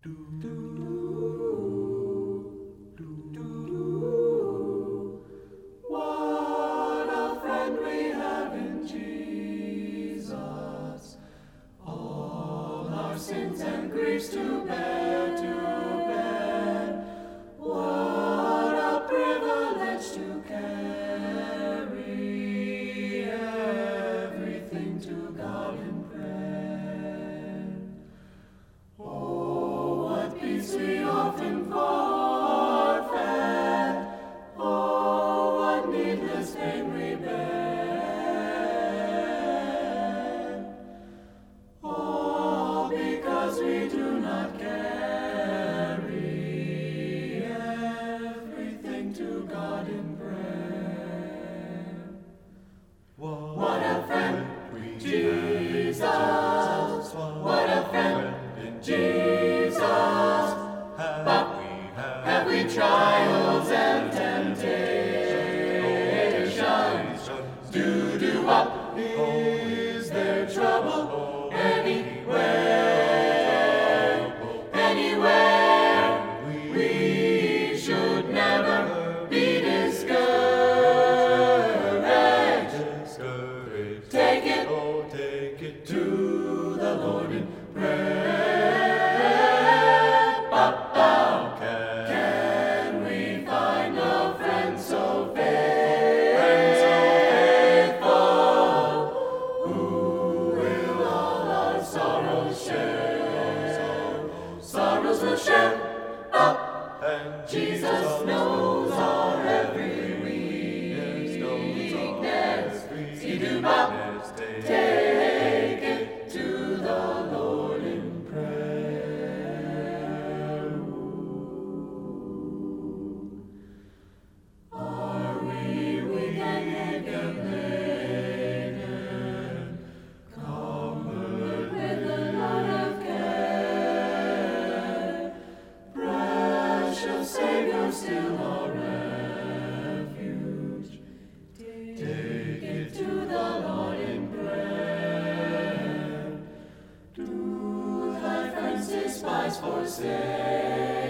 What a friend we have in Jesus, all our sins and griefs to bear, What a privilege to carry everything to God in prayer. Oh, what peace we often forfeit. Oh, what needless pain we bear. All because we do not carry everything to God in prayer. What a friend, Jesus! What a friend in Jesus! But have we trials and temptations? Do up, is there trouble anywhere? Anywhere? We should never be discouraged. Take it to the Lord in prayer. Can we find a friend so faithful, who will all our sorrows share? Sorrows will share, and Jesus knows our every weakness. Take it to the Lord in prayer. Are we weak and laden, covered with a load of care? Precious Savior, still our refuge. Take it to the Lord in prayer. Do thy friends despise, forsake?